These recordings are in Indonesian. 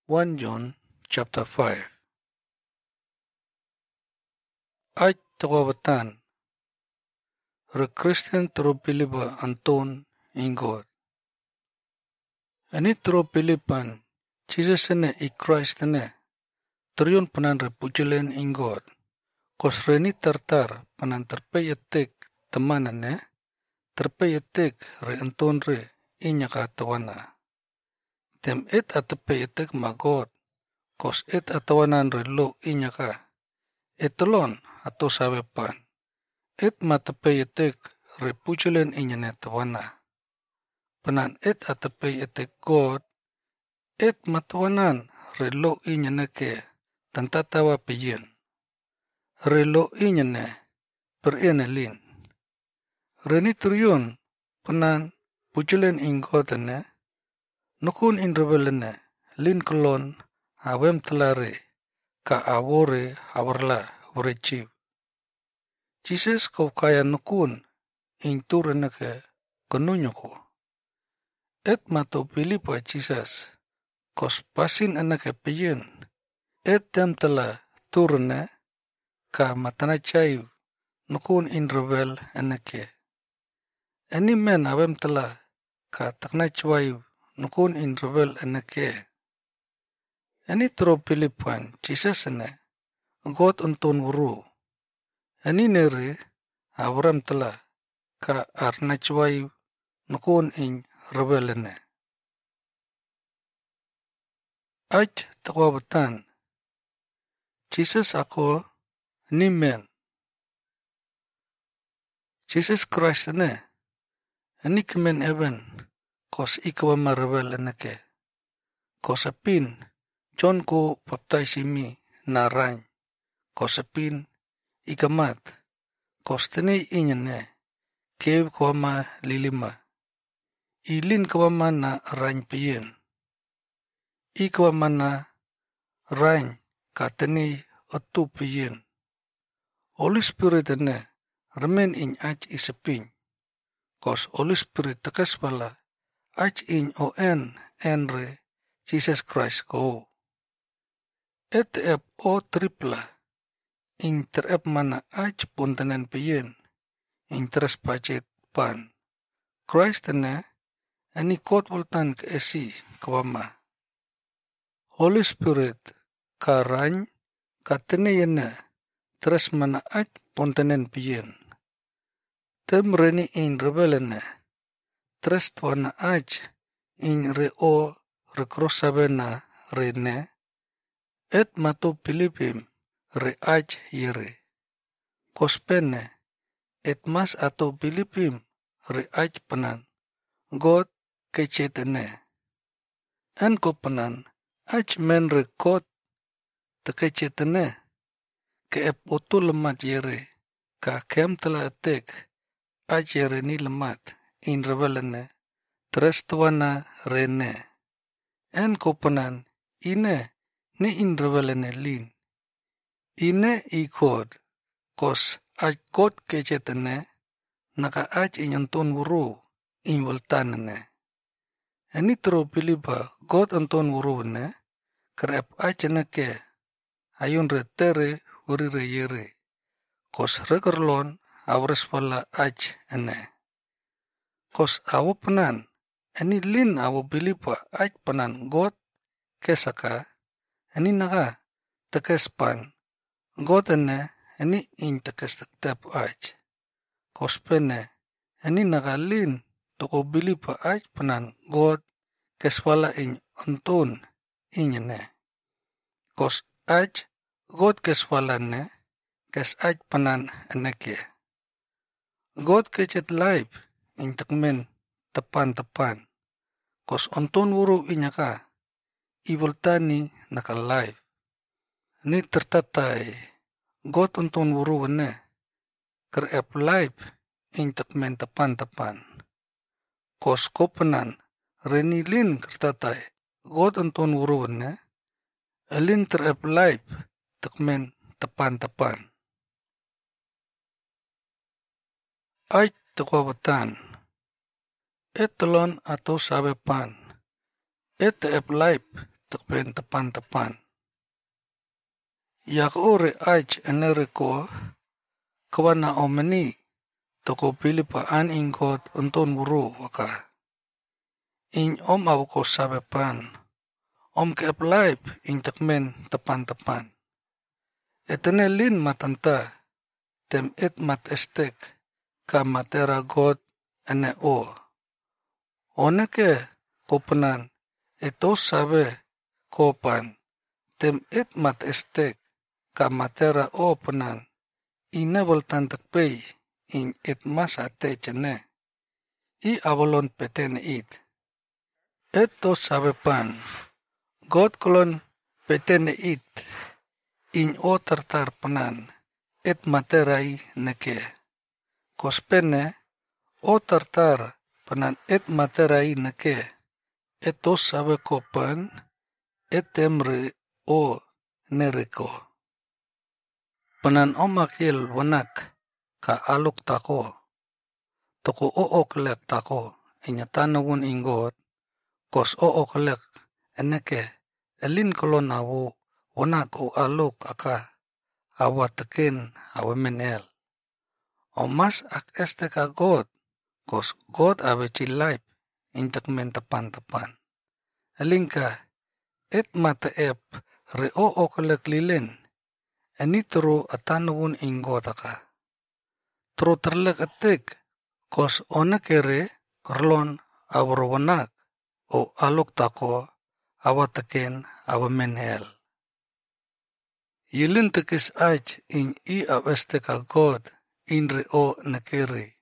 1 John chapter 5. Aj tawabatan, re Christian tropiliba Anton in God. Ani tropilipan, Jesus ene I Christ ene, triun panan re pujulen in God. Kos reni tartar panan terpeyetek teman ene, terpeyetek re Anton re inyaka tawana. Tem et atapeyetek ma God, kos et atawanan re lo inyaka. Etelon atau sawepan. Et matapeyetek repujulen inyane tawana. Panan et atapeyetek God, et matawanan relo inyane ke tantatawa peyen. Relo inyane perenelin. Reni turyon panan pujulen in God ane, nukun in rebelene, lin kelon awem telare, ka awore awarla wrechiv. Jesus kau kaya nukun in turene ke kenunyoko. Et mato pilipa Jesus kos pasin anake peyen. Et dem tela turene ka matana chayu nukun in rebel anake. Any men awem tela ka takna chwayu nukun in rebel anake. Any tro pilipan Jesus ane God unton wuru. Ani nere awram tela ka arnachwayu nukun in rebelene. Aj takwabatan. Jesus ako ni men. Jesus Christ ane. Ani kemen even kos ikawama rebel anake. Kos apin John ko baptisimi na rany. Kos apin ikamat. Kos tenay inyane. Kev kawama lilima. Ilin kawama na rany peyen. Ikawama na rany katenay otu peyen. Holy Spirit ane remain in aj isapin. Kos Holy Spirit takas pala aj in o enre Jesus Christ ko. Et ep o tripla in terep mana aj puntanen peyen. In teras pacet pan. Christ ane ani kot voltan ke esi kawama. Holy Spirit karany katenayana teras mana aj puntanen peyen. Tem reni in rebelene teras tuana aj in re o rekrosabena rene. Et mato Pilipim re aj yere. Kospene et mas atau Pilipim re aj panan. God kecetene. En ko panan aj men re kot te kecetene. Ke ep otu lemat yere. Ka kem telah etek aj yere ni lemat in rebelene. Tres tuana rene. En ko panan ine ni in rebelene lin. Ine I God. Kos aj God kecetene. Naka aj inyanton wuru in waltanene. Ani tro piliba God anton wuru ne. Kerep aj neke. Ayun re tere wuri re yere. Kos rekerlon awres pala aj ene. Kos awo penan. Ani lin awo piliba aj penan God kesaka. Ani naka tekes pan. God ene ani in tekes tektep aj. Kos pene ani naka lin toko bilipa aj penan God keswala in antun inyane. Kos aj God keswala ne kes aj penan eneke. God kecet life in tekmen tepan-tepan. Kos antun wuru inyaka iwaltani naka life. Ni tertatai God antun wuru ene kerep life in tekmen tepan-tepan. Kos kopenan reni lin kertatai God antun wuru ene elin terep life tekmen tepan-tepan. Aj tekwabatan. Et telon atau sawepan. Et ep life takpen tapan-tapan. Yak ore aich enere ko kawana omeni toko pilipa an ingot unton buru waka. In om awko sabepan, om ke aplaip in takmen tapan-tapan. Etene lin matanta, tem et mat estek, ka matera God ene o. Oneke kopanan, eto sabe kopan, tem et mat estek, ka matera o panan, inebal tantakpay, in et mas atechene, I avalon petene it. Eto sabe pan, God kolon petene it, in o tartar panan, et materai neke. Kospene, o tartar panan et materai neke, eto sabe kopan, et emre o nereko. Panan omakil wanak, ka aluk tako, toko o oklek tako, inyatanawun ingot, kos o oklek eneke, elin kolon awu, wanak o aluk aka, awatakin awamenel. O mas ak este ka God, kos God awe chilaip, intakmen tapan-tapan. Elingka, et mata ep, re o oklek lilin, enitro atanawun ingot aka. Tro terlek atik, kos onekere kerlon awrawanak o aluk tako awataken awamenhel. Yilin tekis aich in I aweste ka God in re o nekere.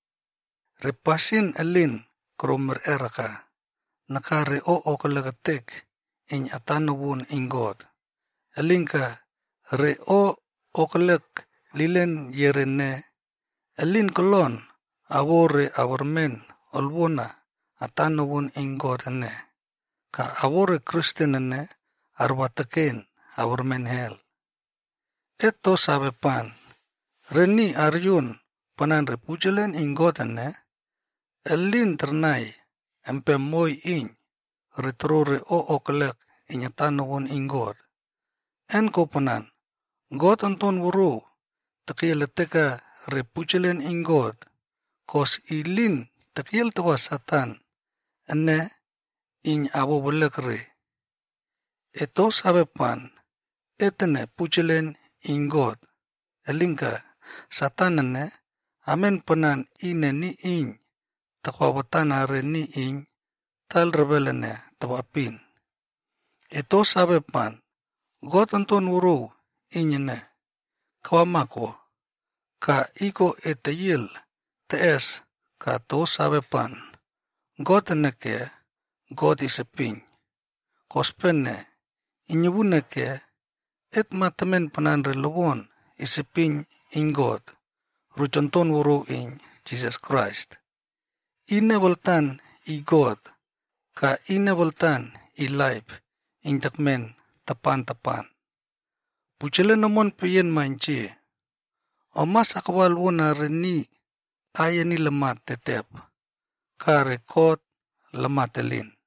Repasin elin kromer eraka, nakare o okalagatik in atanawun in God. Elinka re o okalak lilen yerene, elin kolon awore awarmen olwona atanawun in God ane, ka awore Kristen ane arwataken awarmen hel. Eto sabe pan, reni aryun panan repujelen in God ane, elin ternay empe moy in retrore o okalak in atanawun in God. En ko panan, God anton wuru, takiyalateka repujelen in God, kos ilin takiyal tawa satan, ane in awabalakre. Eto sabe pan, etene pujelen in God, elinka satan ane, amen panan ine ni in, takwawatana re ni in, tal rebelene tawapin. Eto sabe pan, God anton wuru, inyene, kawamako, ka iko etayil, tees, ka to sabe pan, God neke, God isepin, kospene, inyubuneke, et matamen panan relawon, isepin in God, ruchonton wuru in Jesus Christ. Inewaltan I God, ka inewaltan I life, in takmen tapan-tapan. Puchele namon piyen manchi, o mas akwal wuna reni ayani lamat tetep, ka rekod lamat elin.